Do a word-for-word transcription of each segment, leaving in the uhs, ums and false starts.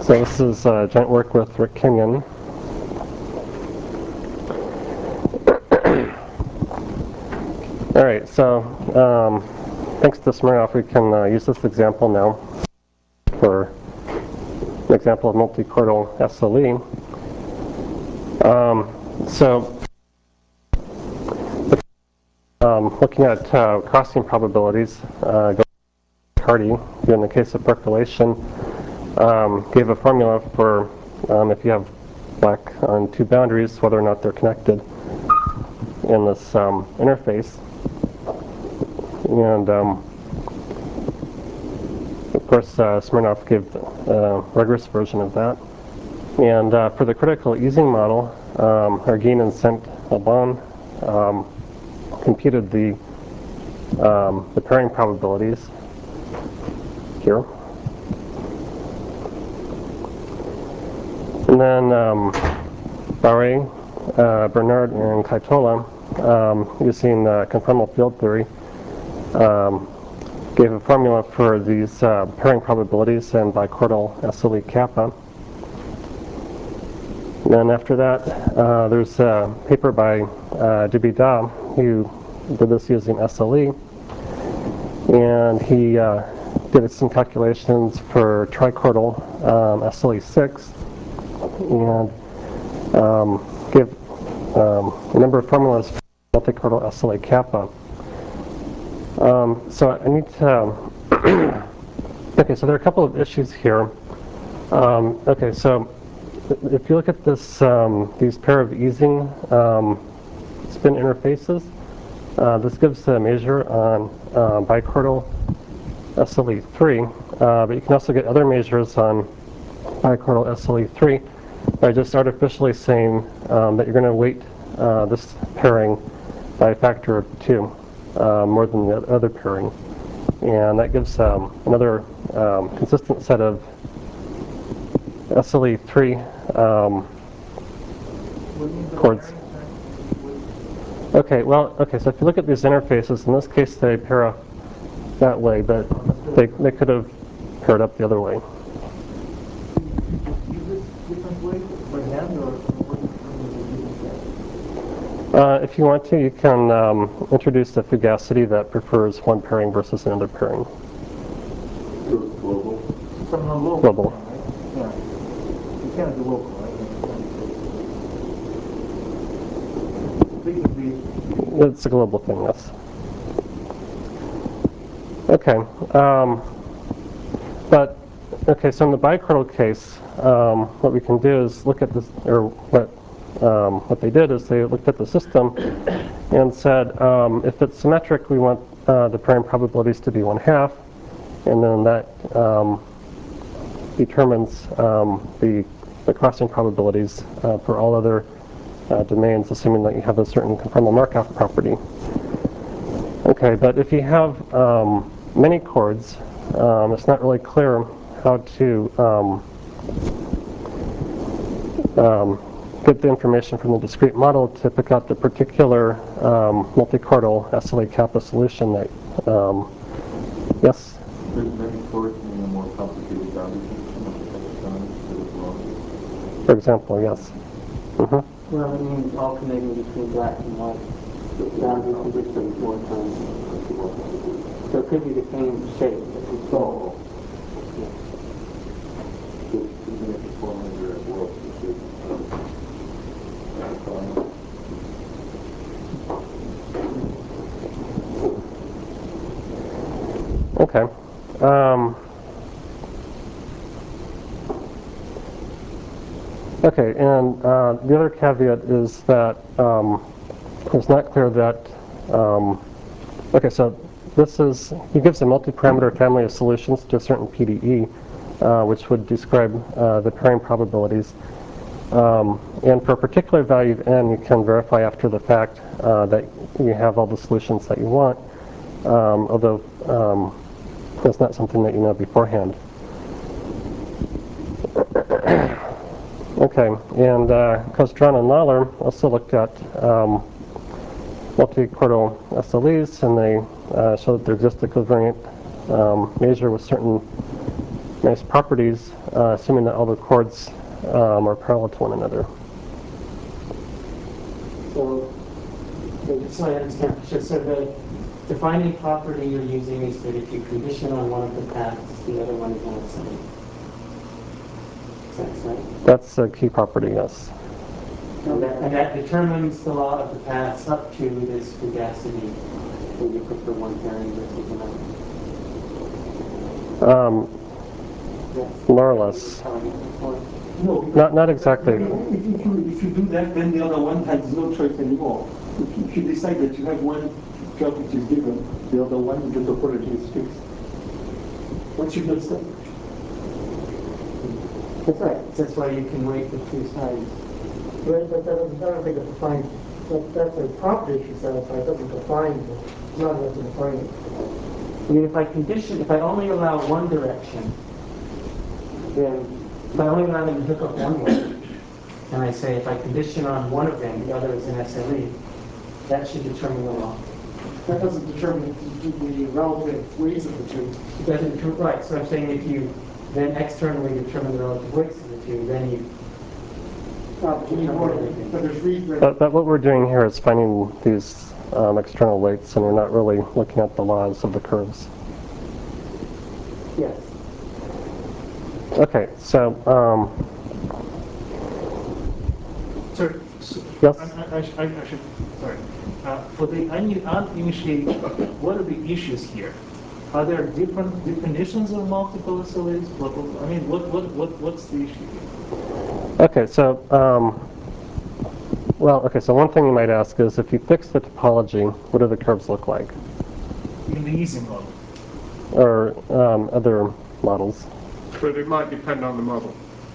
So this is uh, joint work with Rick Kenyon. All right, so um, thanks to Smirnoff, we can uh, use this example now for an example of multi-chordal S L E. Um, so um, looking at uh, crossing probabilities, uh, Hardy, who in the case of percolation, um, gave a formula for um, if you have black on two boundaries, whether or not they're connected in this um, interface. And um, of course, uh, Smirnoff gave a rigorous version of that. And uh, for the critical easing model, um, Arguin and Saint-Alban um, computed the um, the pairing probabilities here. And then um, Barre, uh, Bernard, and Kaitola, um, using uh, conformal field theory, um, gave a formula for these uh, pairing probabilities and bichordal S L E kappa. And then after that, uh, there's a paper by uh, Dubida, who did this using S L E, and he uh, did some calculations for trichordal um, S L E six, and um, gave um, a number of formulas for multichordal S L E kappa. Um, so I need to, okay, so there are a couple of issues here. Um, okay, so if you look at this, um, these pair of easing um, spin interfaces, uh, this gives a measure on uh, bichordal S L E three, uh, but you can also get other measures on bichordal S L E three by just artificially saying um, that you're going to weight uh, this pairing by a factor of two. Uh, more than the other pairing, and that gives um, another um, consistent set of S L E three um, chords. Okay, well, okay, so if you look at these interfaces, in this case they pair up that way, but they, they could have paired up the other way. Uh, if you want to, you can um, introduce a fugacity that prefers one pairing versus another pairing. Global? From a local. Global. Right? Yeah. You can't do local, right? It's a global thing, yes. Okay. Um, but, okay, so in the bichordal case, um, what we can do is look at this, or what Um, what they did is they looked at the system and said, um, if it's symmetric, we want uh, the pairing probabilities to be one half, and then that um, determines um, the, the crossing probabilities uh, for all other uh, domains, assuming that you have a certain conformal Markov property. Okay, but if you have um, many chords, um, it's not really clear how to um, um, get the information from the discrete model to pick out the particular um, multichordal S L E kappa solution that, um, yes? There's many chords meaning a more complicated boundary For example, yes. Mm-hmm. Well, it means alternating between black and white. Boundary conditions more times. So it could be the same shape. Oh. Yeah. Even if the formula is well, Okay. Um, okay, and uh, the other caveat is that um, it's not clear that, um, okay, so this is, he gives a multi-parameter family of solutions to a certain P D E, uh, which would describe uh, the pairing probabilities. Um, and for a particular value of n, you can verify after the fact uh, that you have all the solutions that you want, um, although um, that's not something that you know beforehand. Okay, and uh, Kostrana and Lawler also looked at um, multi-chordal S L Es, and they uh, showed that there exists a covariant um, measure with certain nice properties, uh, assuming that all the chords um, are parallel to one another. So, so just so I understand, so so the defining property you're using is that if you condition on one of the paths, the other one is on its side. Is that right? That's a key property, yes. And that, and that determines the law of the paths up to this fugacity, where you prefer one pairing versus another. Um, Yes. more or less. No, Not, not exactly. if you, if you do that, then the other one has no choice anymore. If you, if you decide that you have one curve which is given, the other one, the topology is fixed. Once you've done that, That's right. That's why you can weight the two sides. But that doesn't, I don't think it defines, that, that's a property she satisfies, it doesn't define, it. It's not enough to define it. I mean, if I condition, if I only allow one direction, then if I only allow them to hook up one way, and I say if I condition on one of them, the other is an S L E, that should determine the law. That doesn't determine the, the relative weights of the two. It doesn't determine, right, so I'm saying if you then externally determine the relative weights of the two, then you Uh, we need more, but there's reason. But, but what we're doing here is finding these um, external weights, and we're not really looking at the laws of the curves. yes. Okay, so um, Sir, so Yes? I, I, I sh- I I should, sorry. Uh, For the un- uninitiated, what are the issues here? Are there different definitions of multiple S L As? What- what- I mean, what, what, what, what's the issue here? okay, so um, well, okay, so one thing you might ask is if you fix the topology, what do the curves look like, In the easy model? or um, other models? But it might depend on the model.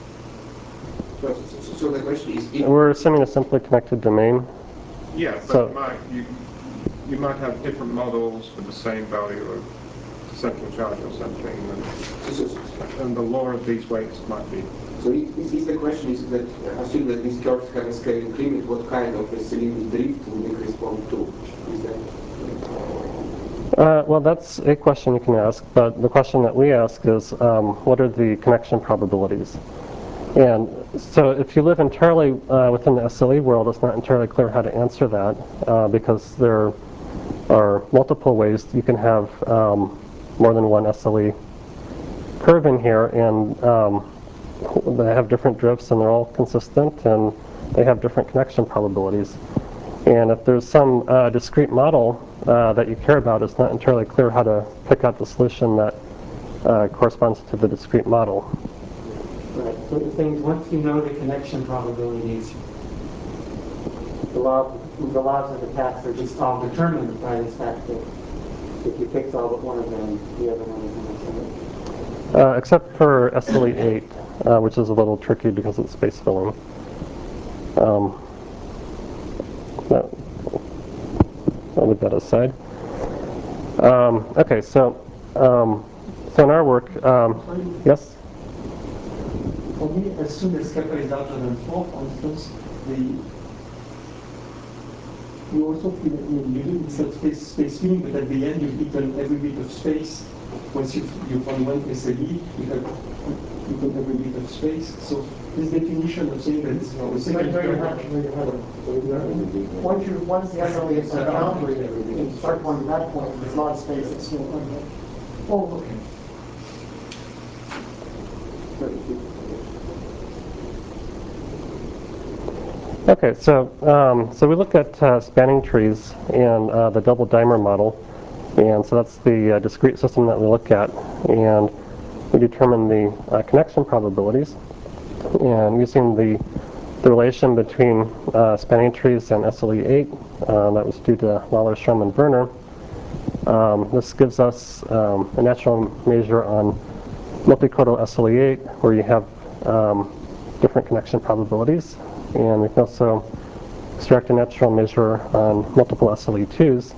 So, so, so the question is, if, We're assuming a simply connected domain. Yeah, but So- it might, you, you might have different models for the same value of central charge or something, and, so, so, and the law of these weights might be. so if, if the question is that, uh, assume that these curves have a scaling limit, what kind of a cylinder drift would they correspond to? Is that? Uh, well, that's a question you can ask, but the question that we ask is, um, what are the connection probabilities? And so if you live entirely uh, within the S L E world, it's not entirely clear how to answer that, uh, because there are multiple ways you can have um, more than one S L E curve in here, and um, they have different drifts, and they're all consistent, and they have different connection probabilities. And if there's some uh, discrete model uh, that you care about, it's not entirely clear how to pick out the solution that uh, corresponds to the discrete model. Right, so the thing is, once you know the connection probabilities, the law, the laws of the paths are just all determined by this fact that if you fix all but one of them, the other one is an S L E. Uh, except for S L E eight, uh, which is a little tricky because it's space filling. Um, no, I'll leave that aside. Um, okay, so um, so in our work, um, yes. for me, as soon as kappa is larger than four, for instance, the you also feel that you you do set space space filling, but at the end you've eaten every bit of space. Once you've you've on one S L E, you have eaten every bit of space. So this definition of saying that it's the second No, you're term. not, no, you're not. Once you, once the S L E is boundary, and you start going to that point, there's not space, it's still under. Oh, okay. Okay, so um, so we look at uh, spanning trees and uh, the double dimer model, and so that's the uh, discrete system that we look at, and we determine the uh, connection probabilities, and using the the relation between uh, spanning trees and S L E eight, uh, that was due to Lawler, Strom, and Werner. Um, this gives us um, a natural measure on multicodal S L E eight, where you have um, different connection probabilities. And we can also extract a natural measure on multiple S L E twos.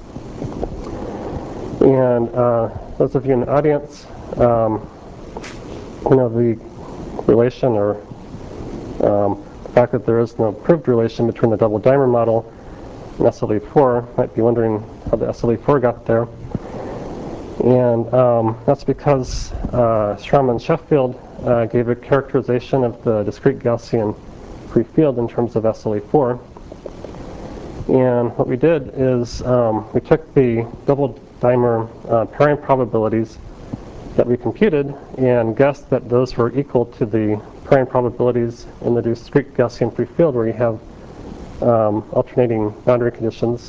And uh, those of you in the audience, um, you know the relation, or um, the fact that there is no proved relation between the double dimer model and S L E four. Might be wondering how the S L E four got there. And um, that's because uh, Strom and Sheffield uh, gave a characterization of the discrete Gaussian free field in terms of S L E four. And what we did is um, we took the double dimer uh, pairing probabilities that we computed and guessed that those were equal to the pairing probabilities in the discrete Gaussian free field where you have um, alternating boundary conditions,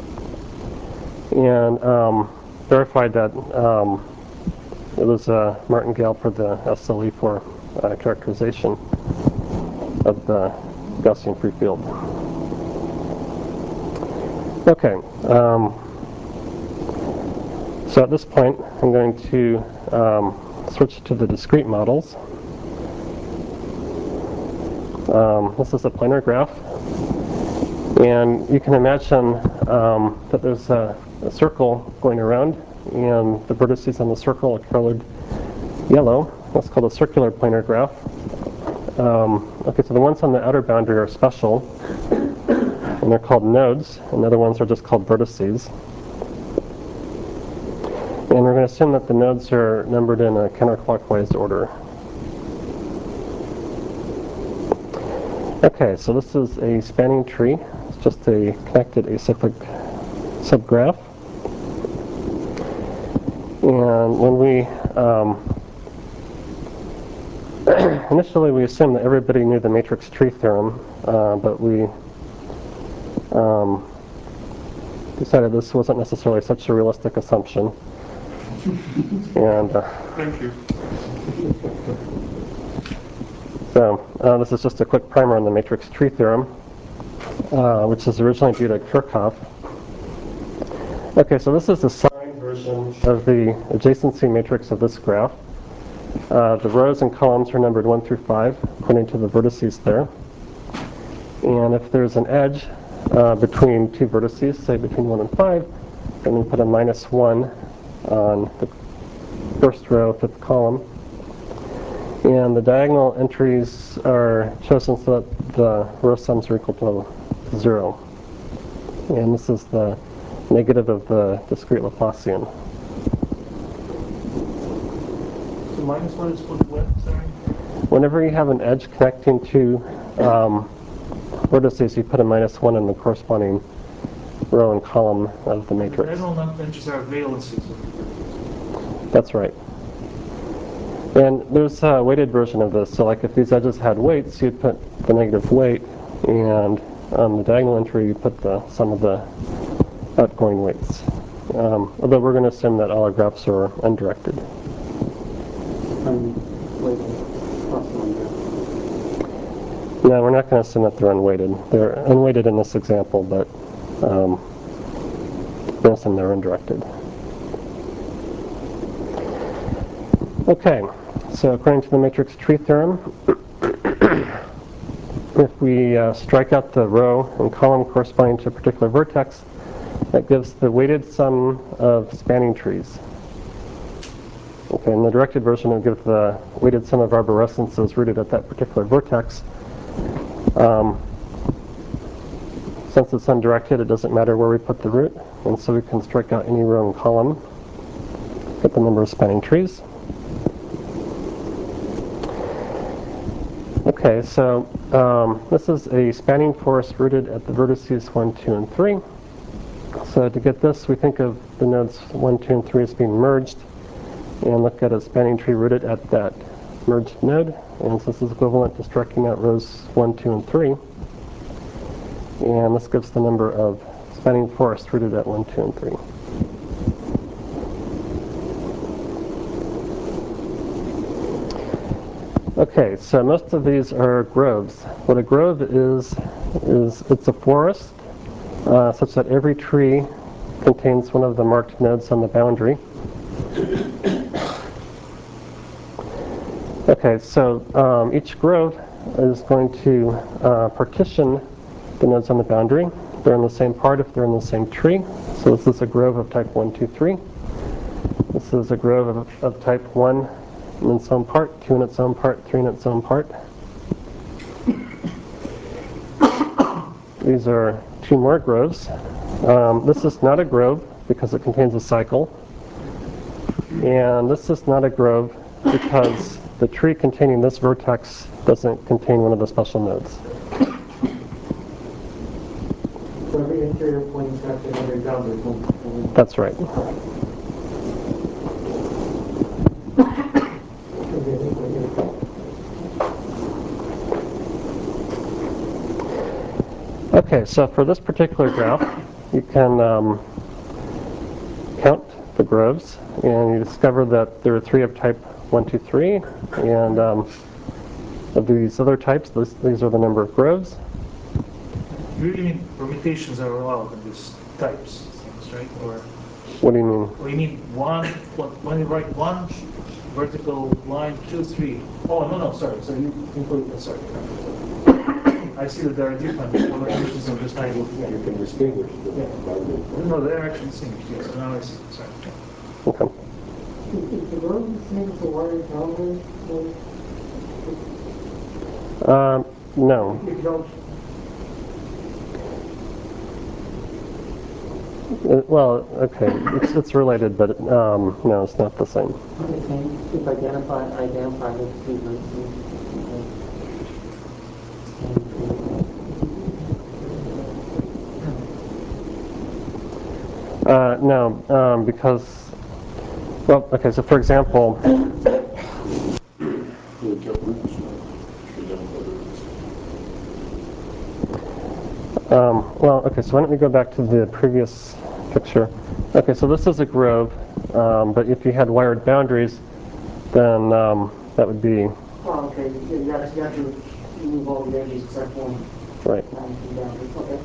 and um, verified that um, it was uh, martingale for the S L E four uh, characterization of the Gaussian free field. Okay, um, so at this point I'm going to um, switch to the discrete models. Um, this is a planar graph, and you can imagine um, that there's a, a circle going around, and the vertices on the circle are colored yellow. That's called a circular planar graph. Um, okay, so the ones on the outer boundary are special, and they're called nodes, and the other ones are just called vertices. And we're going to assume that the nodes are numbered in a counterclockwise order. Okay, so this is a spanning tree. It's just a connected acyclic subgraph. And when we um, initially we assumed that everybody knew the matrix tree theorem, uh, but we um, decided this wasn't necessarily such a realistic assumption. And uh, Thank you. so uh, this is just a quick primer on the matrix tree theorem, uh, which is originally due to Kirchhoff. Okay, so this is the signed version of the adjacency matrix of this graph. Uh, the rows and columns are numbered one through five, according to the vertices there. And if there's an edge uh, between two vertices, say between one and five, then we put a minus one on the first row, fifth column. And the diagonal entries are chosen so that the row sums are equal to zero. And this is the negative of the discrete Laplacian. So minus one is for the what, sorry? Whenever you have an edge connecting two um, vertices, you put a minus one in the corresponding row and column of the matrix. The diagonal entries are valencies. That's right. And there's a weighted version of this. So like if these edges had weights, you'd put the negative weight, and on the diagonal entry, you put the sum of the outgoing weights. Um, although we're going to assume that all our graphs are undirected. No, we're not going to assume that they're unweighted. They're unweighted in this example, but um, we'll assume they're undirected. Okay, so according to the matrix tree theorem, if we uh, strike out the row and column corresponding to a particular vertex, that gives the weighted sum of spanning trees. Okay, in the directed version, it would give the weighted sum of arborescences rooted at that particular vertex. Um, since it's undirected, it doesn't matter where we put the root, and so we can strike out any row and column, get the number of spanning trees. Okay, so um, this is a spanning forest rooted at the vertices one, two, and three. So to get this, we think of the nodes one, two, and three as being merged, and look at a spanning tree rooted at that merged node. And so this is equivalent to striking out rows one, two, and three. And this gives the number of spanning forests rooted at one, two, and three. Okay, so most of these are groves. What a grove is, is it's a forest uh, such that every tree contains one of the marked nodes on the boundary. Okay, so um, each grove is going to uh, partition the nodes on the boundary. They're in the same part if they're in the same tree. So this is a grove of type one, two, three. This is a grove of, of type one in its own part, two in its own part, three in its own part. These are two more groves. Um, this is not a grove because it contains a cycle. And this is not a grove because the tree containing this vertex doesn't contain one of the special nodes. So every interior point's got another boundary point. That's right. Okay, so for this particular graph, you can um, count the groves, and you discover that there are three of type one, two, three, and um, of these other types, this, these are the number of groves. You really mean permutations are allowed in these types, things, right? Or, What do you mean? or you mean one, what, when you write one vertical line, two, three. Oh, no, no, sorry. So you include, uh, sorry. I see that there are different permutations of this type. Yeah. You can distinguish them. Yeah. No, they're actually distinguished, yes. So now I see. Sorry. Okay. Is the road the same as the wired boundary? Um, no. If you don't, Uh, well, okay, it's, it's related, but um, no, it's not the same. If identify, identify the two Uh, no, um, because, well, okay, so for example, um, well, okay, so why don't we go back to the previous picture. Okay, so this is a grove, um, but if you had wired boundaries, then um, that would be, oh, okay, you you have, you have to remove all the edges except one. right. Um, boundary. Okay.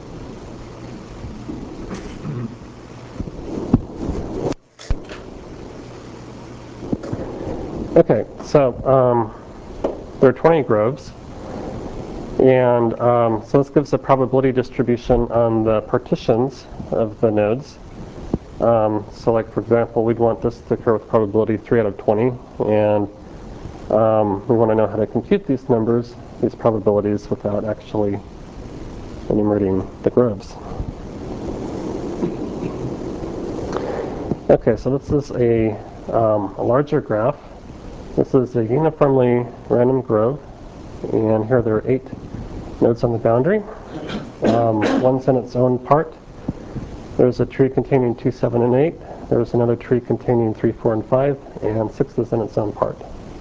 Okay, so um, there are twenty groves, and um, so this gives a probability distribution on the partitions of the nodes. Um, so like, for example, we'd want this to occur with probability three out of twenty, and um, we want to know how to compute these numbers, these probabilities, without actually enumerating the groves. Okay, so this is a, um, a larger graph. This is a uniformly random grove, and here there are eight nodes on the boundary. Um, one's in its own part. There's a tree containing two, seven, and eight. There's another tree containing three, four, and five, and six is in its own part.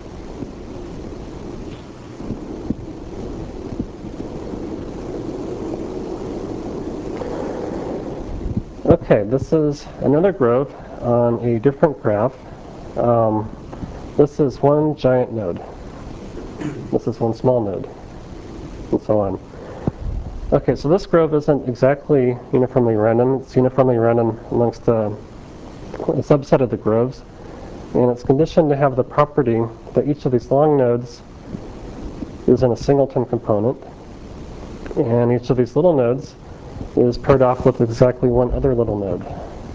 Okay, this is another grove on a different graph. Um, This is one giant node. This is one small node, and so on. Okay, so this grove isn't exactly uniformly random. It's uniformly random amongst a, a subset of the groves, and it's conditioned to have the property that each of these long nodes is in a singleton component, and each of these little nodes is paired off with exactly one other little node.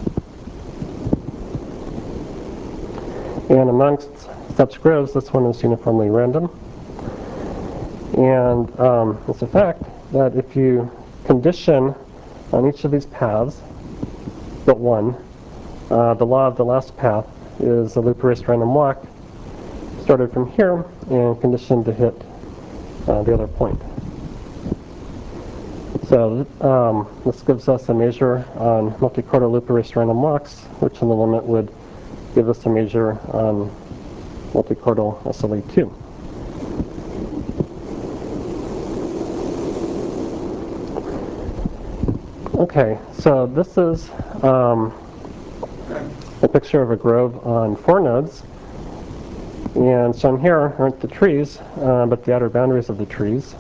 And amongst such groves, this one is uniformly random. And um, it's a fact that if you condition on each of these paths, but one, uh, the law of the last path is a loop erased random walk started from here and conditioned to hit uh, the other point. So um, this gives us a measure on multi-chordal loop erased random walks, which in the limit would give us a measure on multi-chordal S L E two. Okay, so this is um, a picture of a grove on four nodes, and shown here aren't the trees, uh, but the outer boundaries of the trees.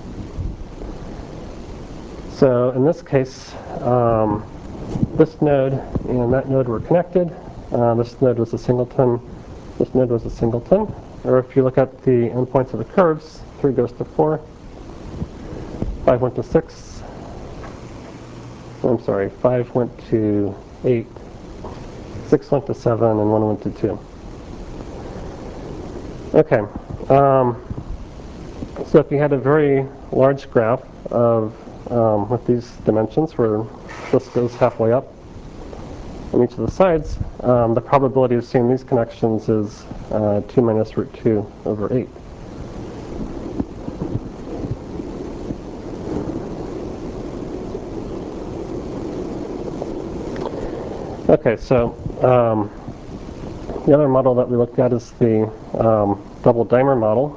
So in this case, um, this node and that node were connected. Uh, this node was a singleton. This node was a singleton. Or if you look at the endpoints of the curves, three goes to four, five went to six. I'm sorry, five went to eight, six went to seven, and one went to two. Okay. Um, so if you had a very large graph of um, with these dimensions where this goes halfway up, on each of the sides, um, the probability of seeing these connections is uh, two minus root two over eight. Okay, so um, the other model that we looked at is the um, double dimer model.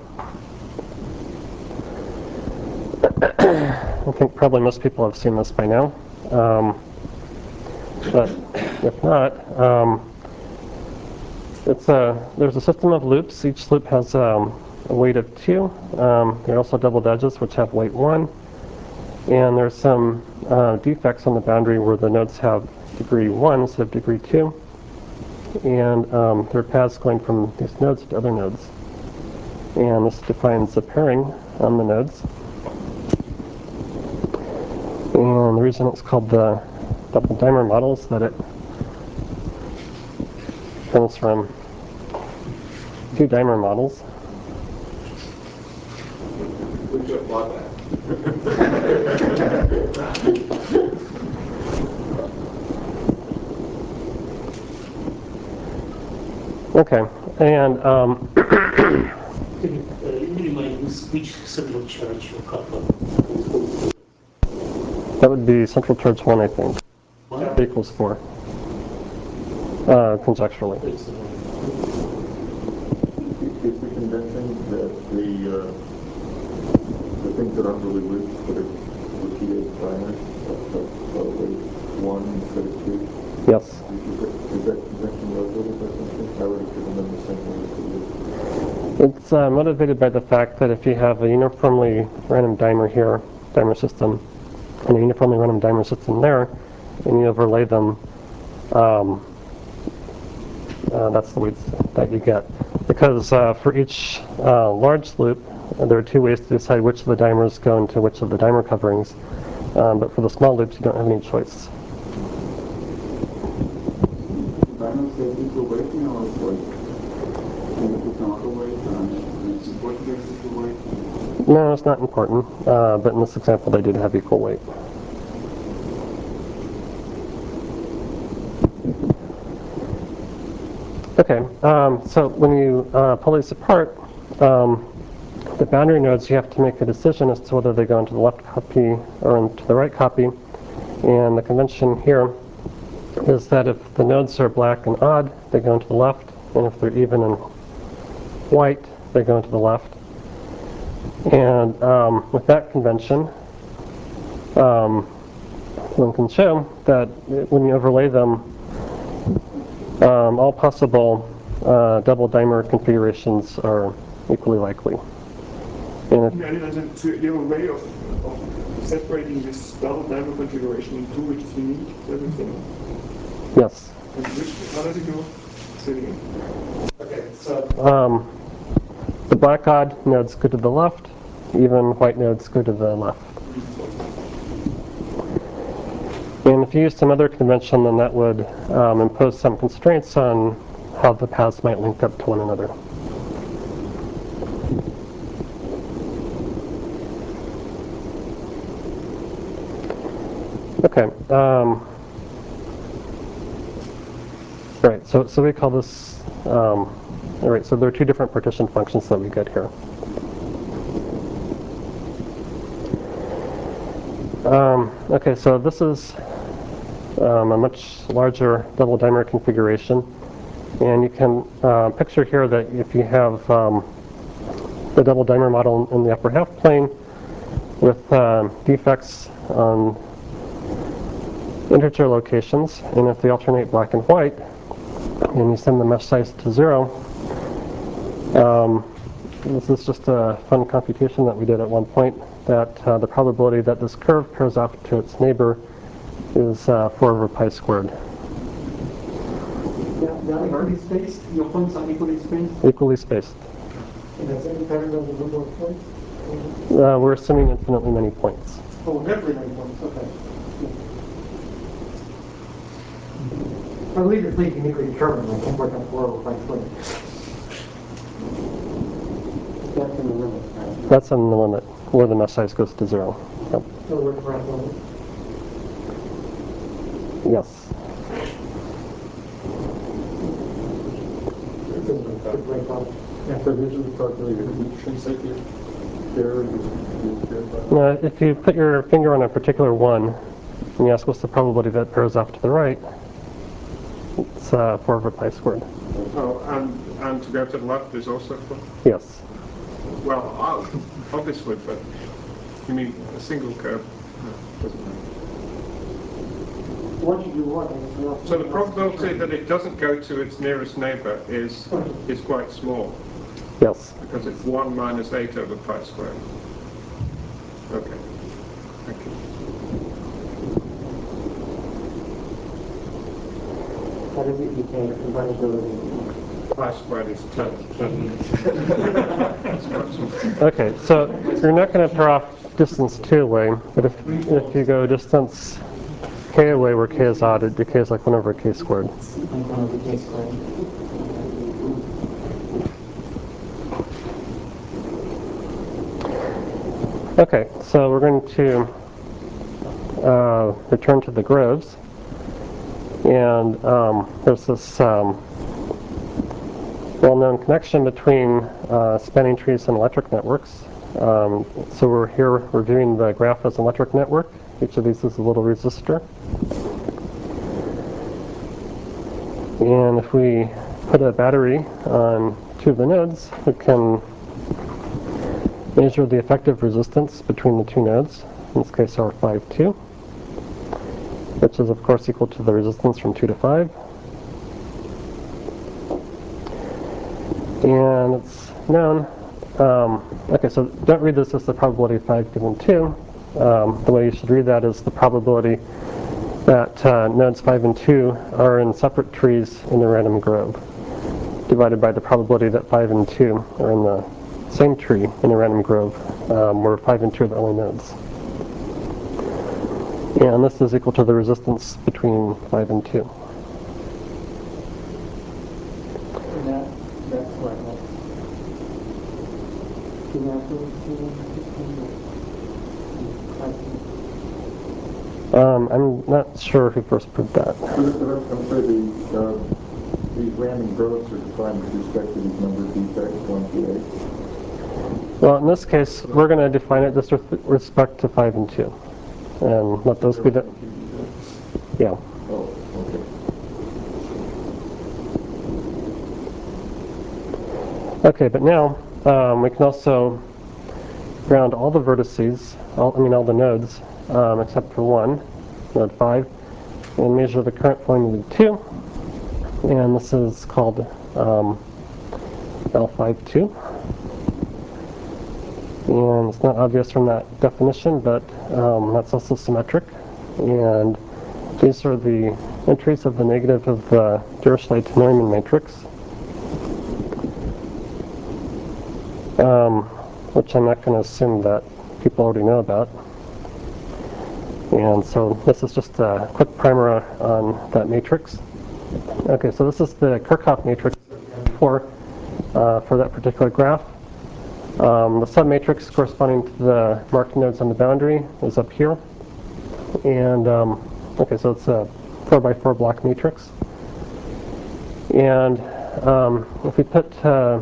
I think probably most people have seen this by now. Um, but if not, um, it's a, there's a system of loops. Each loop has um, a weight of two. Um, there are also doubled edges which have weight one. And there's some uh, defects on the boundary where the nodes have degree one instead of degree two. And um, there are paths going from these nodes to other nodes. And this defines the pairing on the nodes. And the reason it's called the double dimer model is that it comes from two dimer models. Good job about that. Okay, and um, Can you uh, remind me which central charge you couple? that would be central charge one, I think. One? Equals four, uh, conjecturally. Is the convention that the, uh, the things that aren't really loose, but it's repeated primers, probably one instead of two? Yes. Is that, is that convention motivated by something? I would have given them the same way as It's uh, motivated by the fact that if you have a uniformly random dimer here, dimer system, and a uniformly random dimer system there, and you overlay them, um, uh, that's the weights that you get. Because uh, for each uh, large loop, there are two ways to decide which of the dimers go into which of the dimer coverings. Um, but for the small loops, you don't have any choice. Dimers have equal weight, you know, it's like, can you put some other weight, and it's important there's equal weight? No, it's not important, uh, but in this example, they did have equal weight. Okay, um, so when you uh, pull these apart, um, the boundary nodes, you have to make a decision as to whether they go into the left copy or into the right copy. And the convention here is that if the nodes are black and odd, they go into the left, and if they're even and white, they go into the left. And um, with that convention, um, one can show that when you overlay them, um, all possible uh, double dimer configurations are equally likely. And if, And and then you have a way of, of separating this double dimer configuration in two, which is unique to everything. yes. And which, how does it go? Say it again. Okay, so Um, the black odd nodes go to the left, even white nodes go to the left. And if you use some other convention, then that would um, impose some constraints on how the paths might link up to one another. Okay. Um, right. So, so we call this. Um, all right. So there are two different partition functions that we get here. Um, okay. So this is um, a much larger double dimer configuration, and you can uh, picture here that if you have um, the double dimer model in the upper half plane with uh, defects on integer locations, and if they alternate black and white, and you send the mesh size to zero, um, this is just a fun computation that we did at one point, that uh, the probability that this curve pairs off to its neighbor is uh, four over pi squared. yeah, they're equally spaced, your points are equally spaced, Equally spaced. and that's independent of the number of points? Uh, we're assuming infinitely many points. Oh, definitely many points, okay. I believe you're thinking uniquely determined, like one point four over pi squared. That's in the limit, right? That's in the limit, where the mesh size goes to zero. Yep. So we're correct limit. Yes. So here's the calculator, which consecutive error is is Now, if you put your finger on a particular one, and you ask what's the probability that pairs off to the right, it's uh, four over pi squared. Oh, and, and to go to the left is also four? Yes. Well, I'll- obviously, but you mean a single curve? No, doesn't matter. What you do want is, you know. So the probability that it doesn't go to its nearest neighbor is is quite small, Yes. because it's one minus eight over pi squared. Okay. Thank you. What is it you pay for probability? Pi squared is ten. That's quite small. Okay, so you're not going to pair off distance two away, but if, if you go distance k away where k is odd, it decays like one over k squared. Like one over k squared. Okay, so we're going to uh, return to the groves, and um, there's this um, well-known connection between uh, spanning trees and electric networks. Um, so we're here reviewing the graph as an electric network. Each of these is a little resistor. And if we put a battery on two of the nodes, we can measure the effective resistance between the two nodes, in this case R five two, which is of course equal to the resistance from two to five. And it's known, um, okay, so don't read this as the probability of five given two. Um, the way you should read that is the probability that uh, nodes five and two are in separate trees in the random grove, divided by the probability that five and two are in the same tree in a random grove, um, where five and two are the only nodes. And this is equal to the resistance between five and two. And that, that's what, that's, you know, Um, I'm not sure who first proved that. But I'm sorry, the, uh, these random groves are defined with respect to these number of defects, one to eight. Well, in this case, we're going to define it just with respect to five and two. And let those be the, yeah. Oh, okay. Okay, but now um, we can also ground all the vertices, all, I mean all the nodes, um, except for one, node five, and measure the current flowing into two. And this is called um, L five two. And it's not obvious from that definition, but um, that's also symmetric. And these are the entries of the negative of the Dirichlet-Neumann matrix, um, which I'm not going to assume that people already know about. And so this is just a quick primer on that matrix. Okay, so this is the Kirchhoff matrix for, uh, for that particular graph. Um, the submatrix corresponding to the marked nodes on the boundary is up here. And, um, okay, so it's a four by four block matrix. And um, if we put, uh,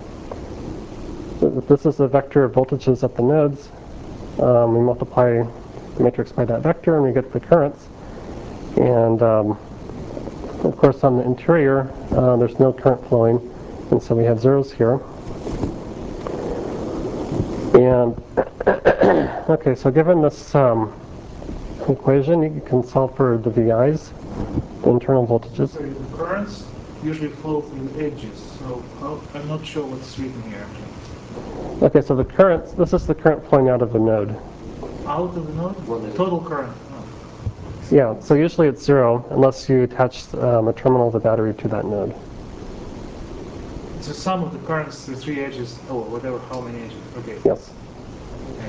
this is the vector of voltages at the nodes, um, we multiply the matrix by that vector and we get the currents. And um, of course on the interior, uh, there's no current flowing, and so we have zeros here. And okay, so given this um, equation, you can solve for the V Is, the internal voltages. So the currents usually flow through the edges, so how, I'm not sure what's written here. Okay, so the current, this is the current flowing out of the node. Out of the node? Total current. Oh. Yeah, so usually it's zero unless you attach um, a terminal of the battery to that node. It's the sum of the currents through three edges, or whatever, how many edges. Okay. Yes. Okay.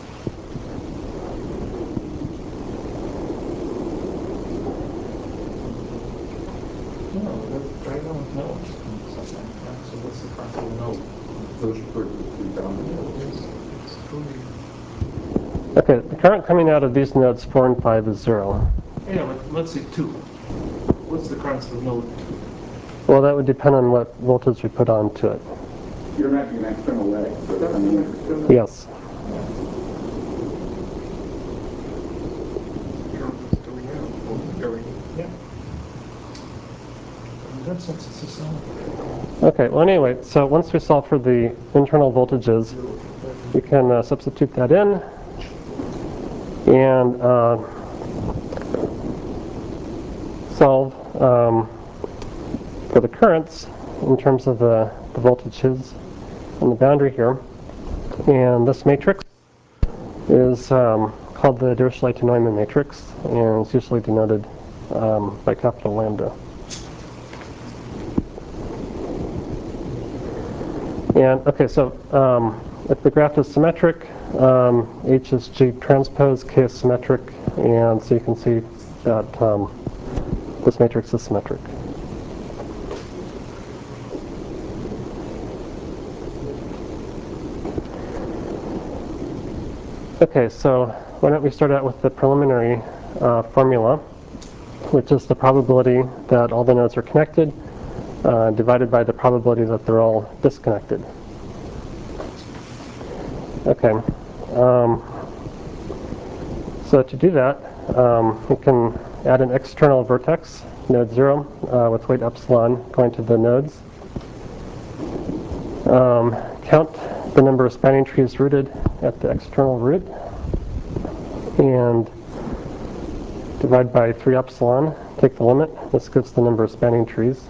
No, that's, I don't know. So what's the current of the node? Those are pretty down the It's truly. Okay, the current coming out of these nodes four and five is zero. Yeah, but let's say two. What's the current of node two? Well, that would depend on what voltage we put onto it. You're mapping an external leg. So That's I the mean, external. Yes. Yeah. In that sense, it's the same. Okay, well anyway, so once we solve for the internal voltages, we can uh, substitute that in, and uh, solve um, for the currents in terms of the, the voltages on the boundary here. And this matrix is um, called the Dirichlet-Neumann matrix, and it's usually denoted um, by capital lambda. And okay, so um, if the graph is symmetric, um, H is G transpose, K is symmetric, and so you can see that um, this matrix is symmetric. Okay, so why don't we start out with the preliminary uh, formula, which is the probability that all the nodes are connected uh, divided by the probability that they're all disconnected. Okay, um, so to do that, um, we can add an external vertex, node zero, uh, with weight epsilon going to the nodes. Um, count the number of spanning trees rooted at the external root, and divide by three epsilon, take the limit. This gives the number of spanning trees.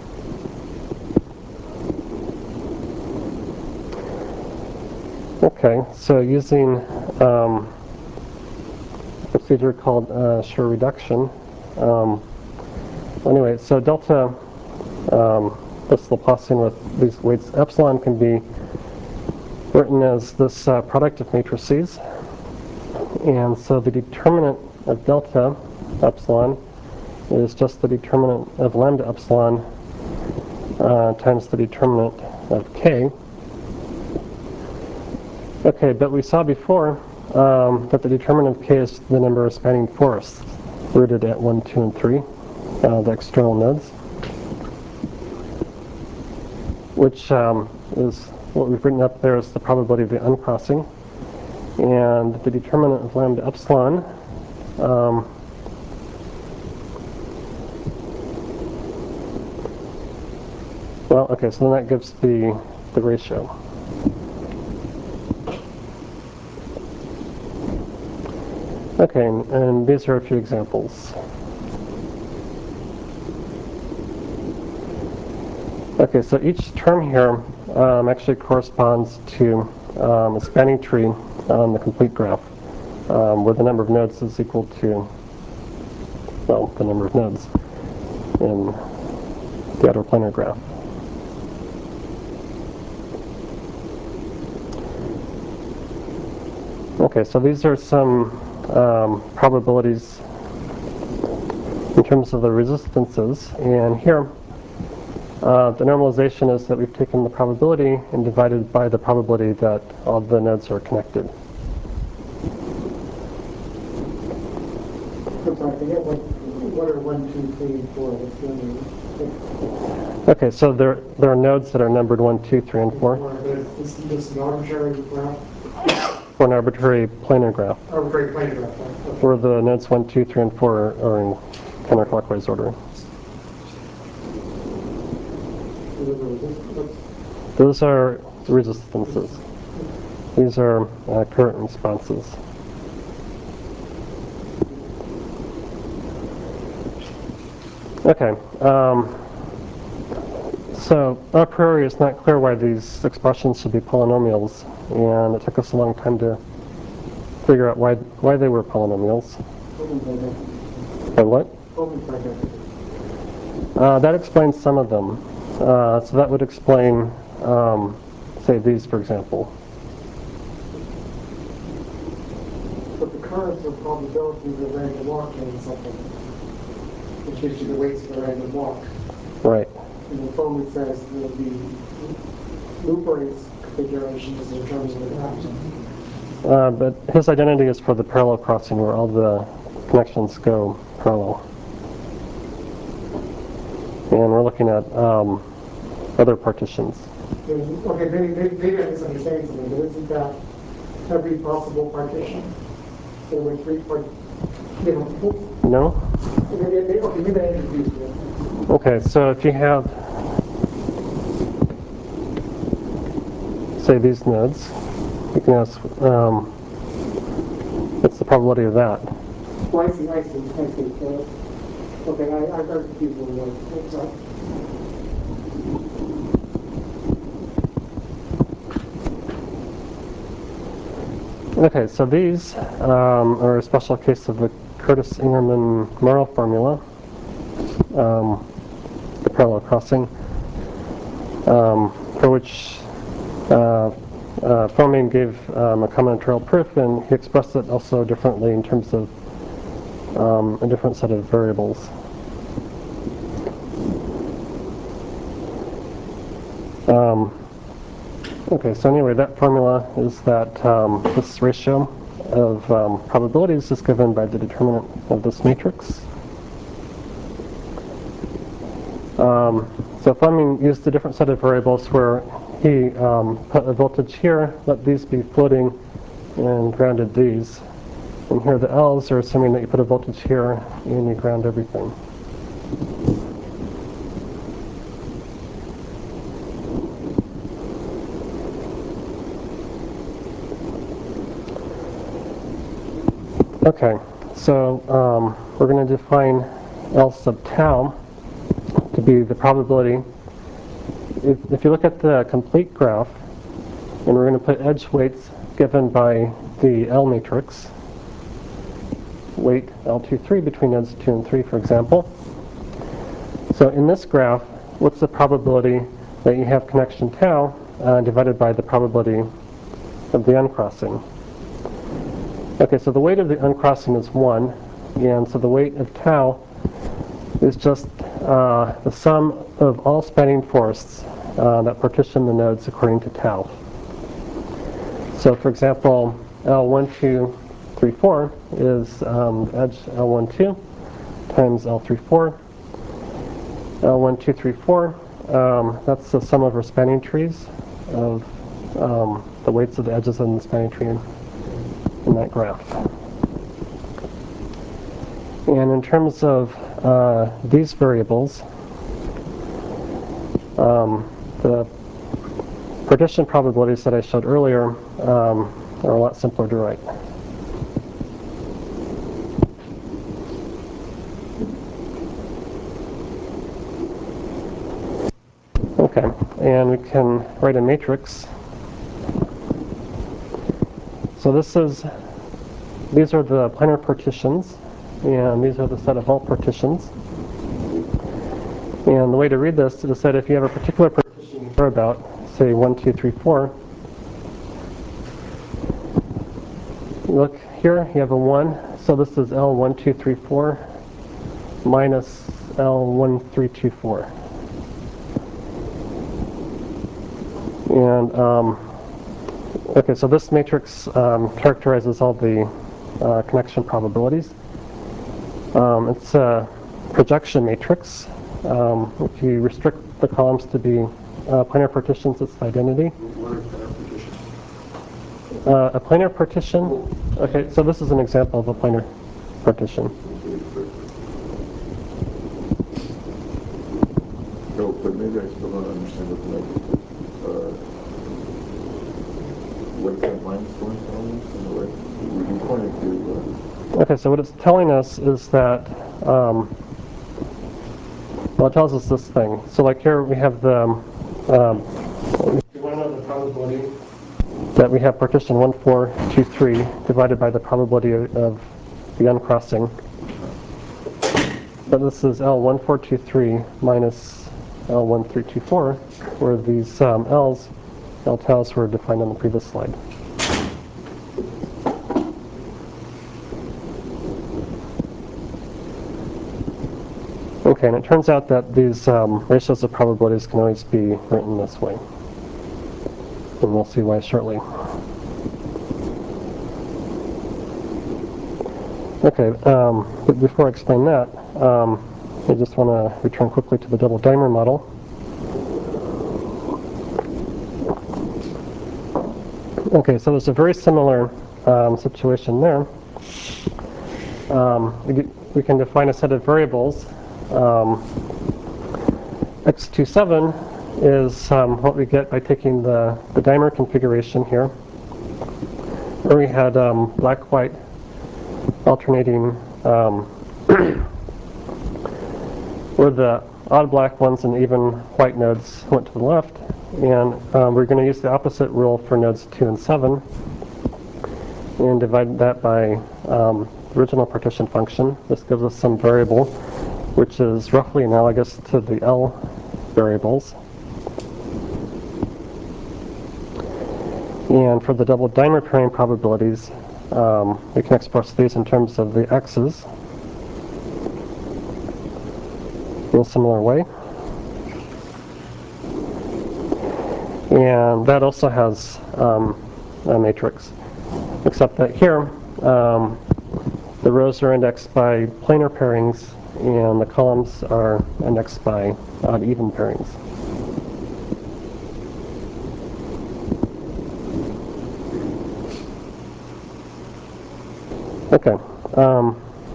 Okay, so using um, a procedure called uh, Schur reduction. Um, anyway, so delta, um, this Laplacian with these weights epsilon can be written as this uh, product of matrices. And so the determinant of delta epsilon is just the determinant of lambda epsilon uh, times the determinant of k. Okay, but we saw before um, that the determinant of k is the number of spanning forests rooted at one, two, and three, uh, the external nodes, which um, is what we've written up there as the probability of the uncrossing. And the determinant of lambda epsilon um, well, okay, so then that gives the, the ratio. Okay, and, and these are a few examples. Okay, so each term here um, actually corresponds to um, a spanning tree on the complete graph, um, where the number of nodes is equal to, well, the number of nodes in the outer planar graph. Okay, so these are some um, probabilities in terms of the resistances, and here uh, the normalization is that we've taken the probability and divided by the probability that all the nodes are connected. I'm sorry, I forget what, what are one, two, three, and four? What's the other? Okay, so there there are nodes that are numbered one, two, three, and four. Or is it just an arbitrary graph? For an arbitrary planar graph, Arbitrary planar graph, right? Okay. where the nodes one, two, three, and four are, are in counterclockwise order. Those are resistances. These are uh, current responses. Okay. Um, so a priori, it's not clear why these expressions should be polynomials, and it took us a long time to figure out why why they were polynomials. By what? Uh, that explains some of them. Uh, so that would explain, um, say, these, for example. But the currents are probabilities of random walking and something, which gives you the weights of the random walk. Right. And the Fomin says that the loop race configuration is in terms of that. Uh, but his identity is for the parallel crossing, where all the connections go parallel. And we're looking at um, other partitions. There's, okay, maybe, maybe, maybe I'm misunderstanding something, but isn't that every possible partition? There were three part, you know, No? maybe, maybe, okay, maybe I confused you. Okay, so if you have, say, these nodes, you can ask, um, what's the probability of that? Oh, I see, I see, I see. Uh, okay, I, I got confused with what, sorry. Okay, so these um, are a special case of the Curtis-Ingerman-Morrow formula, um, the parallel crossing, um, for which uh, uh, Fromming gave um, a combinatorial proof, and he expressed it also differently in terms of um, a different set of variables. Um, Okay, so anyway, that formula is that um, this ratio of um, probabilities is given by the determinant of this matrix. Um, so Fleming used a different set of variables where he um, put a voltage here, let these be floating, and grounded these. And here the L's are assuming that you put a voltage here and you ground everything. Okay, so um, we're going to define L sub tau to be the probability. If, if you look at the complete graph, and we're going to put edge weights given by the L matrix, weight L two three between edge two and three, for example. So in this graph, what's the probability that you have connection tau uh, divided by the probability of the uncrossing? Okay, so the weight of the uncrossing is one, and so the weight of tau is just uh, the sum of all spanning forests uh, that partition the nodes according to tau. So for example, L one two three four is um, edge L one two times L three four. L one two three four, um, that's the sum of our spanning trees of um, the weights of the edges in the spanning tree in that graph. And in terms of uh, these variables, um, the partition probabilities that I showed earlier um, are a lot simpler to write. Okay, and we can write a matrix. So this is, these are the planar partitions, and these are the set of all partitions. And the way to read this is that if you have a particular partition you care about, say one, two, three, four, look here, you have a one, so this is L one two three four minus L one three two four. And um, okay, so this matrix um, characterizes all the uh, connection probabilities. Um, it's a projection matrix. Um, if you restrict the columns to be uh, planar partitions, it's the identity. What are planar partitions? Uh, a planar partition, okay, so this is an example of a planar partition. No, but maybe I still don't understand what the matrix is. Uh, what's that minus one telling us in the way? You pointed to. Uh, Okay, so what it's telling us is that, um, well, it tells us this thing. So like here we have the, um, we want to know the probability that we have partition one four two three divided by the probability of, of the uncrossing. But this is L one four two three minus L one three two four, where these um, L's, L taus, were defined on the previous slide. Okay, and it turns out that these um, ratios of probabilities can always be written this way. And we'll see why shortly. Okay, um, but before I explain that, um, I just want to return quickly to the double dimer model. Okay, so there's a very similar um, situation there. Um, we, we can define a set of variables. Um, x twenty-seven is um, what we get by taking the, the dimer configuration here, where we had um, black-white alternating, um, where the odd black ones and even white nodes went to the left. And um, we're going to use the opposite rule for nodes two and seven and divide that by um, the original partition function. This gives us some variable which is roughly analogous to the L variables. And for the double dimer pairing probabilities, um, we can express these in terms of the x's in a similar way. And that also has um, a matrix, except that here um, the rows are indexed by planar pairings and the columns are indexed by odd even pairings. Okay. Um,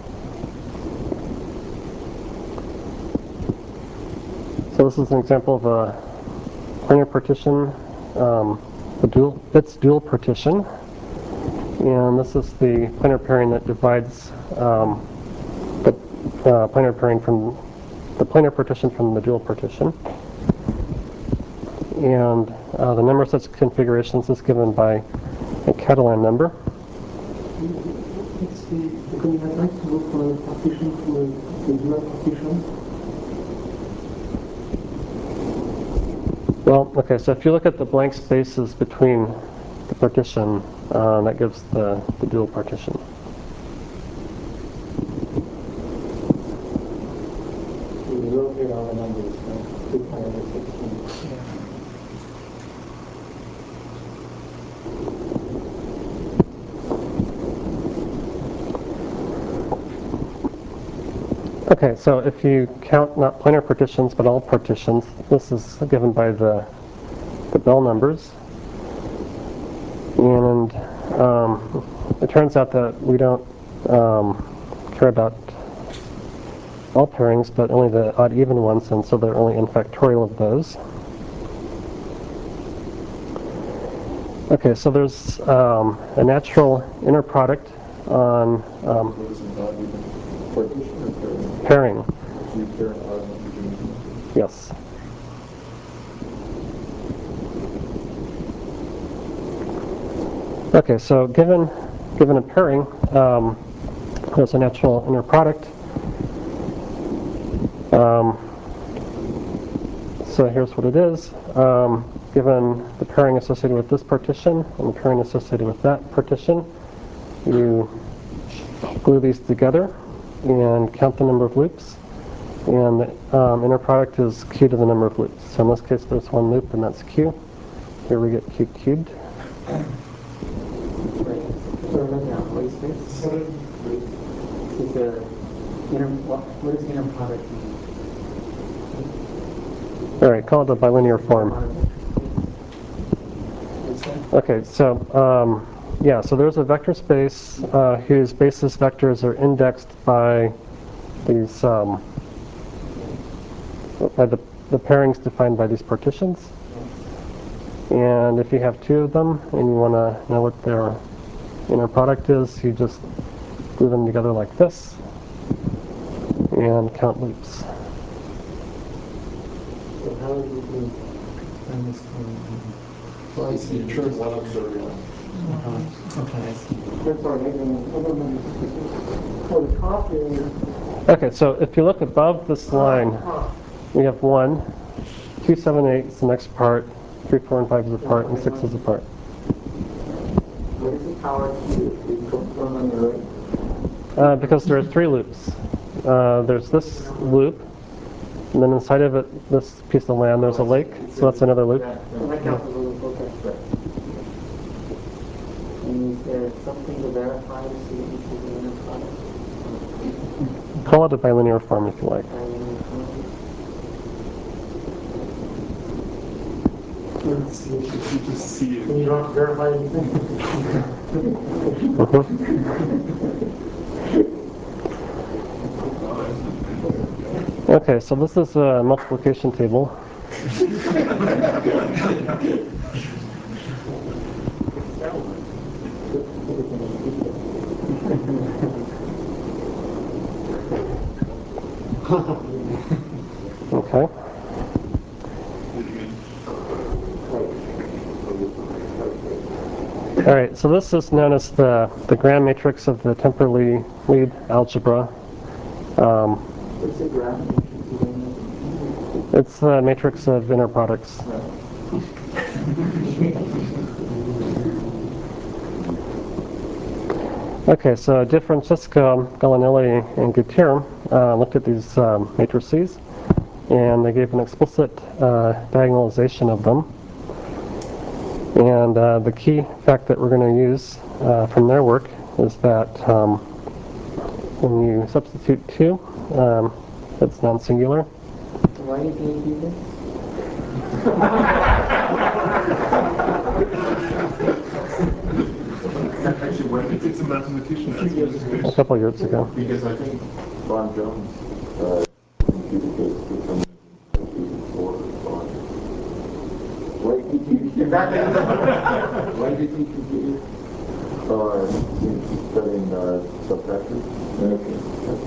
so this is an example of a planar partition, um, the dual bits dual partition, and this is the planar pairing that divides um, the uh, planar pairing from the planar partition from the dual partition. And uh, the number of such configurations is given by a Catalan number. It's the, can you have to look for a partition for the dual partition? Well, okay, so if you look at the blank spaces between the partition, uh, that gives the, the dual partition. We rotate all the numbers from two hundred sixteen. Yeah. Okay, so if you count not planar partitions but all partitions, this is given by the the Bell numbers. And um, it turns out that we don't um, care about all pairings, but only the odd even ones, and so they're only n factorial of those. Okay, so there's um, a natural inner product on um, What is an odd even partition or pairing. pairing? So you pair an odd and even. Yes. Okay, so given given a pairing, um, there's a natural inner product. Um, so here's what it is. Um, given the pairing associated with this partition and the pairing associated with that partition, you glue these together and count the number of loops. And the um, inner product is q to the number of loops. So in this case, there's one loop, and that's q. Here we get q cubed. So we're looking at white space. Is the inner, what, what is inner product mean? All right, call it a bilinear form. Okay, so um, yeah, so there's a vector space uh, whose basis vectors are indexed by these um, by the, the pairings defined by these partitions. And if you have two of them and you want to know what their inner product is, you just glue them together like this and count loops. So how would you do on this one? Well, I see. You turn one observer on. Uh-huh. Okay, I see. That's all right, and I don't know. For the top is, Okay, so if you look above this line, ah, we have one, two, seven, eight is the next part, three, four, and five is apart, and six is apart. what is the power to, to confirm on the right? Uh, because there are three loops. Uh, there's this loop, and then inside of it, this piece of land, there's a lake, so that's another loop. So that counts as a little focus. And is there something to verify to see that this is an inner product? Call it a bilinear form if you like. Let's see if you can just see And it. you don't have to verify anything. Okay, so this is a multiplication table. Okay. All right, so this is known as the, the Gram matrix of the temporally lead algebra. Um, What's the graph? it's a matrix of inner products. Okay, so DeFrancesco, Gallinelli, and Gutierrez uh, looked at these um, matrices, and they gave an explicit uh, diagonalization of them. And uh, the key fact that we're going to use uh, from their work is that um, when you substitute two, um, it's non-singular. Why do you do this? Actually, when It's, it's a mathematician. a few years ago, A couple years ago. because I think Ron Jones uh, computed this for some reason, four or five. Why did you Why did you compute it? Uh, he's studying uh, subtractors. Okay.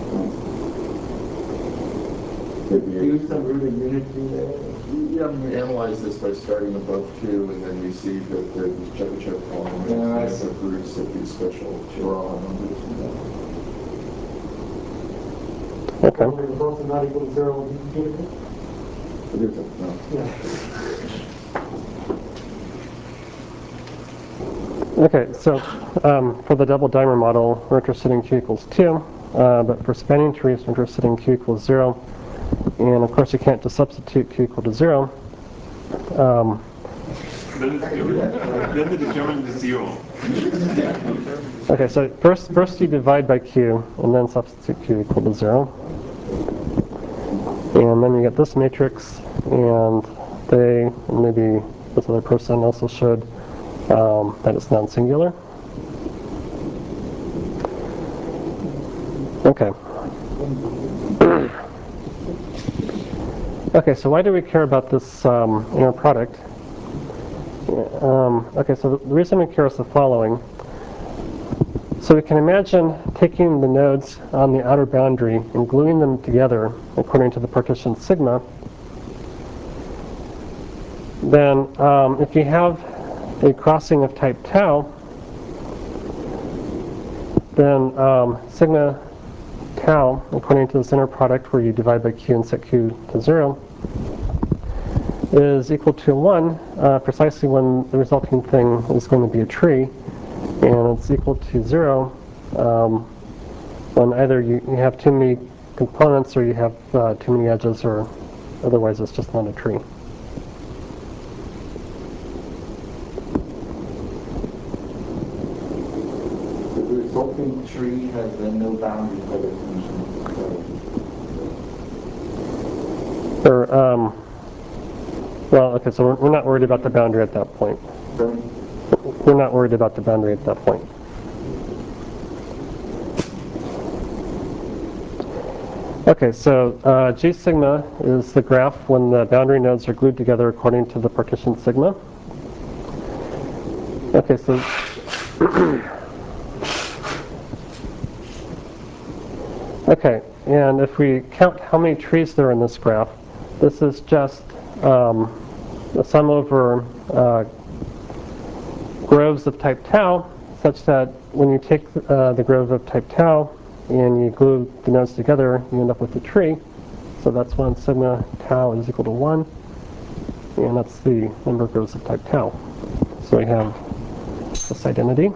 Maybe Use some rooted unity there. Yeah, we analyze this by starting above two, and then we see that the Chebyshev polynomials Yeah, I have see. the roots of these special Chirala numbers. Okay. The results are not equal to zero when you compute it. It isn't, no. Yeah. Okay, so um, for the double dimer model, we're interested in q equals two, uh, but for spanning trees, we're interested in q equals zero. And of course, you can't just substitute q equal to zero. Um, Then it's determined, then the determinant is zero. okay, so first, first you divide by q, and then substitute q equal to zero. And then you get this matrix, and they, and maybe this other person also showed um, that it's non-singular. Okay. Okay, so why do we care about this um, inner product? Um, okay, so the reason we care is the following. So we can imagine taking the nodes on the outer boundary and gluing them together according to the partition sigma. Then um, if you have a crossing of type tau, then um, sigma tau, according to this inner product where you divide by q and set q to zero, is equal to one uh, precisely when the resulting thing is going to be a tree, and it's equal to zero um, when either you, you have too many components or you have uh, too many edges, or otherwise it's just not a tree. The resulting tree has then no boundary by definition. Or, um, well, okay, so we're, we're not worried about the boundary at that point. So, We're not worried about the boundary at that point. Okay, so uh, G sigma is the graph when the boundary nodes are glued together according to the partition sigma. Okay, so okay, and if we count how many trees there are in this graph, this is just um, the sum over uh, groves of type tau, such that when you take uh, the grove of type tau and you glue the nodes together, you end up with a tree. So that's when sigma tau is equal to one, and that's the number of groves of type tau. So we have this identity.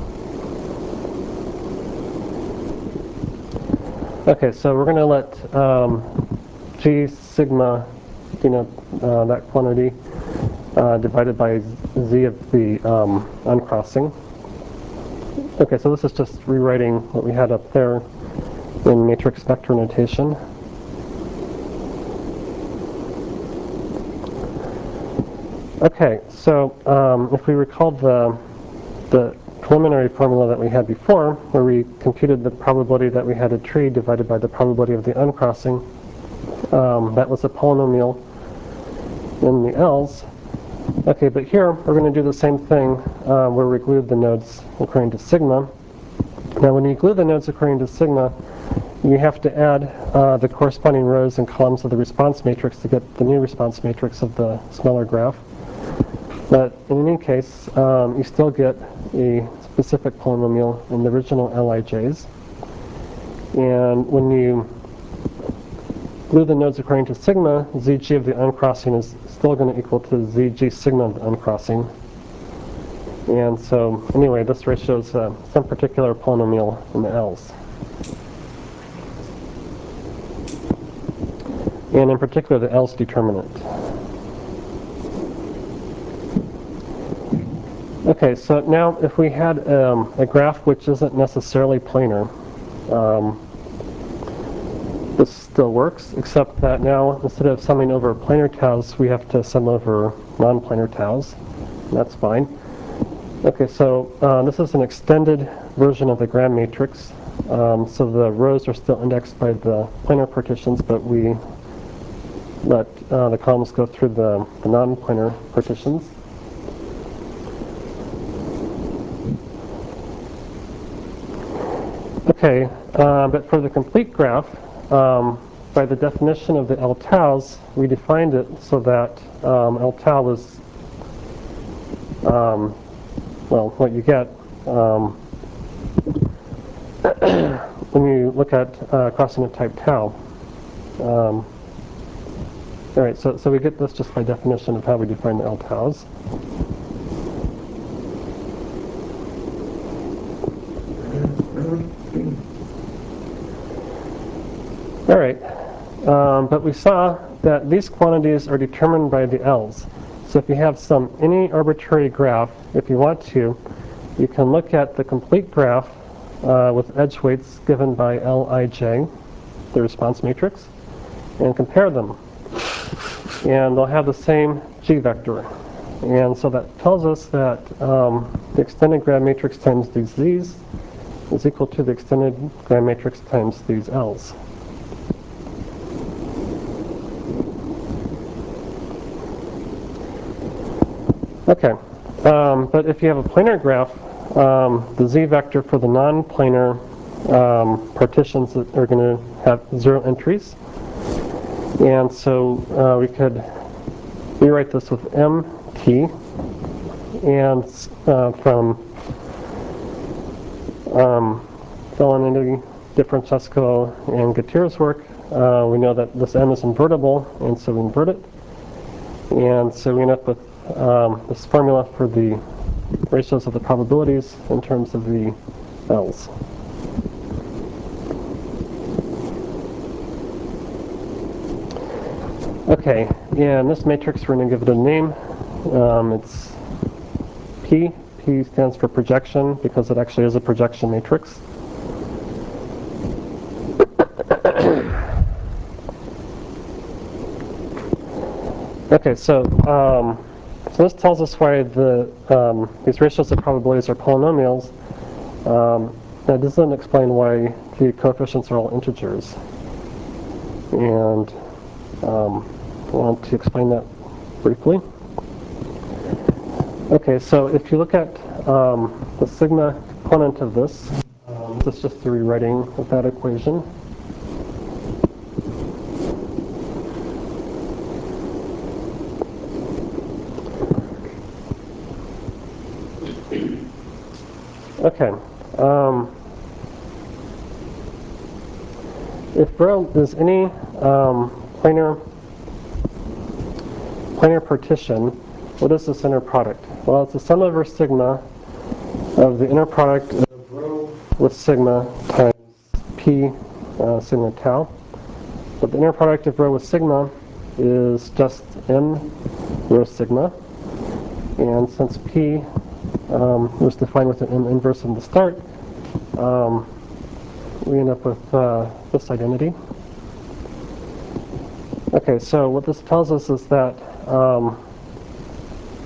Okay, so we're going to let um, G sigma denote uh, that quantity uh, divided by z of the um, uncrossing. Okay, so this is just rewriting what we had up there in matrix vector notation. Okay, so um, if we recall the, the preliminary formula that we had before, where we computed the probability that we had a tree divided by the probability of the uncrossing, um, that was a polynomial in the L's. Okay, but here we're going to do the same thing uh, where we glue the nodes according to sigma. Now when you glue the nodes according to sigma, you have to add uh, the corresponding rows and columns of the response matrix to get the new response matrix of the smaller graph. But in any case, um, you still get a specific polynomial in the original L I Js. And when you glue the nodes according to sigma, zg of the uncrossing is still going to equal to zg sigma of the uncrossing. And so, anyway, this ratio is uh, some particular polynomial in the L's. And in particular, the L's determinant. Okay, so now if we had um, a graph which isn't necessarily planar, um, this still works, except that now instead of summing over planar taus, we have to sum over non-planar taus. That's fine. Okay, so uh, this is an extended version of the Gram matrix. Um, so the rows are still indexed by the planar partitions, but we let uh, the columns go through the, the non-planar partitions. Okay, uh, but for the complete graph, um, by the definition of the L taus, we defined it so that um, L tau was, um, well, what you get um, when you look at uh, crossing of type tau. Um, all right, so, so we get this just by definition of how we define the L taus. All right, um, but we saw that these quantities are determined by the L's. So if you have some any arbitrary graph, if you want to, you can look at the complete graph uh, with edge weights given by L I J, the response matrix, and compare them. And they'll have the same G vector. And so that tells us that um, the extended Gram matrix times these Z's is equal to the extended Gram matrix times these L's. Okay, um, but if you have a planar graph, um, the Z vector for the non-planar um, partitions are going to have zero entries. And so uh, we could rewrite this with M T, and uh, from um, Feliniti, DeFrancesco, and Gutierrez's work, uh, we know that this M is invertible, and so we invert it. And so we end up with um, this formula for the ratios of the probabilities in terms of the L's. Okay, and this matrix, we're going to give it a name. Um, it's P. P stands for projection because it actually is a projection matrix. Okay, so um, so this tells us why the um, these ratios of probabilities are polynomials. Um, that doesn't explain why the coefficients are all integers. And um, I want to explain that briefly. Okay, so if you look at um, the sigma component of this, um, this is just a rewriting of that equation. Okay. Um, if rho is any um, planar planar partition, what is this inner product? Well, it's the sum over sigma of the inner product of rho with sigma times p uh, sigma tau. But the inner product of rho with sigma is just m rho sigma. And since p um, was defined with an m inverse from the start, um, we end up with uh, this identity. Okay, so what this tells us is that um,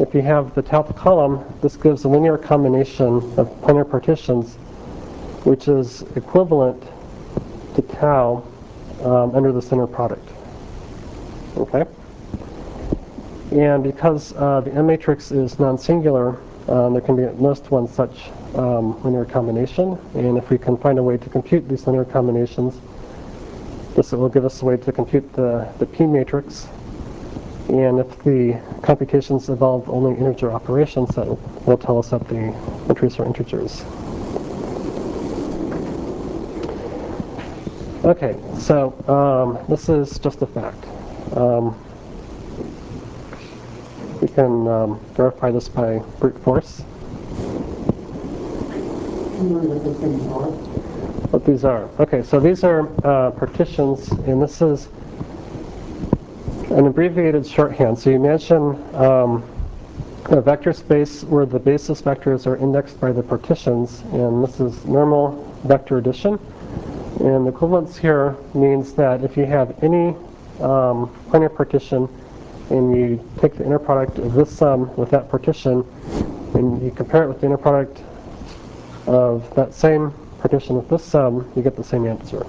if you have the top column, this gives a linear combination of planar partitions, which is equivalent to tau um, under the center product. Okay? And because uh, the M matrix is non-singular, um, there can be at most one such um, linear combination. And if we can find a way to compute these linear combinations, this will give us a way to compute the, the P matrix. And if the computations involve only integer operations, that will tell us that the entries are integers. Okay, so um, this is just a fact. Um, we can um, verify this by brute force. What these are? Okay, so these are uh, partitions, and this is an abbreviated shorthand. So you imagine um, a vector space where the basis vectors are indexed by the partitions, and this is normal vector addition. And the equivalence here means that if you have any um, planar partition and you take the inner product of this sum with that partition and you compare it with the inner product of that same partition with this sum, you get the same answer.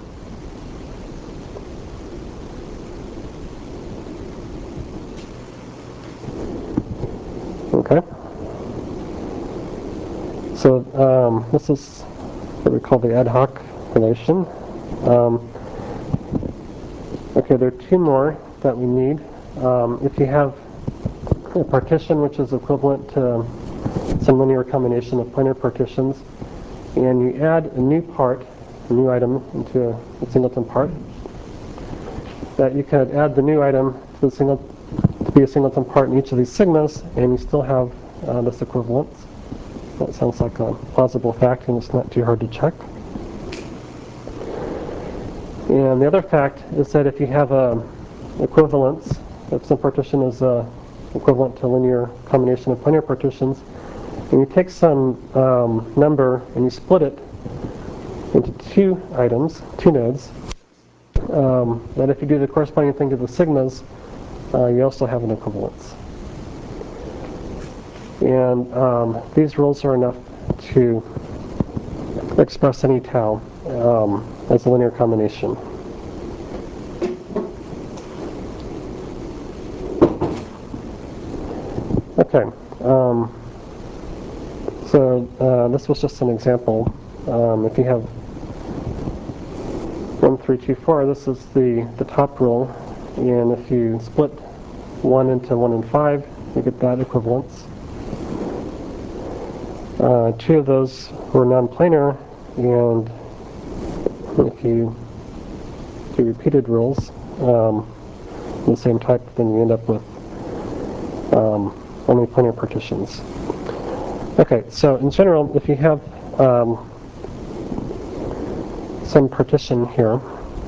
Okay. So um, this is what we call the ad hoc relation. Um, okay, there are two more that we need. Um, if you have a partition which is equivalent to some linear combination of planar partitions, and you add a new part, a new item into a, a singleton part, that you could add the new item to the single to be a singleton part in each of these sigmas, and you still have uh, this equivalence. That sounds like a plausible fact, and it's not too hard to check. And the other fact is that if you have a equivalence, if some partition is uh, equivalent to a linear combination of planar partitions, and you take some um, number and you split it into two items, two nodes, um, that if you do the corresponding thing to the sigmas, uh, you also have an equivalence. And um, these rules are enough to express any tau um, as a linear combination. Okay, um, so uh, this was just an example. Um, if you have one, three, two, four, this is the, the top rule, and if you split one into one and five, you get that equivalence. Uh, two of those were non-planar, and if you do repeated rules, um, the same type, then you end up with um, only planar partitions. Okay, so in general, if you have um, some partition here,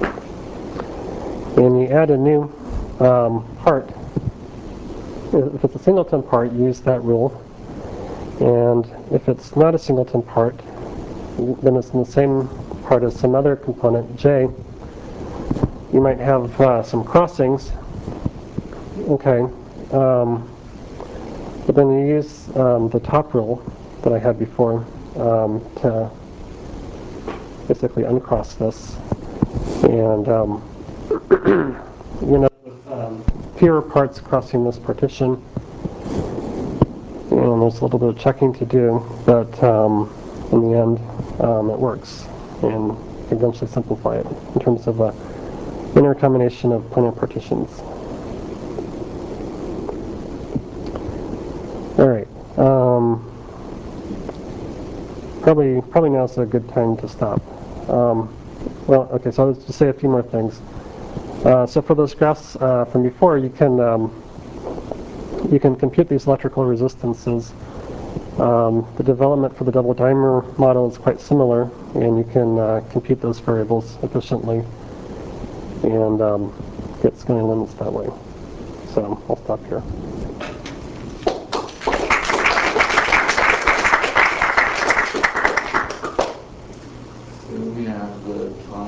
and you add a new um, part, if it's a singleton part, you use that rule. And if it's not a singleton part, then it's in the same part as some other component, J. You might have uh, some crossings. Okay. Um, but then you use um, the top rule that I had before um, to basically uncross this. And um, you know, with um, fewer parts crossing this partition, and there's a little bit of checking to do, but um, in the end, um, it works, and you can eventually simplify it in terms of a linear combination of planar partitions. All right. Um, probably, probably now is a good time to stop. Um, well, okay. So let's just say a few more things. Uh, so for those graphs uh, from before, you can um, you can compute these electrical resistances. Um, the development for the double dimer model is quite similar, and you can uh, compute those variables efficiently and um, get scaling limits that way. So I'll stop here.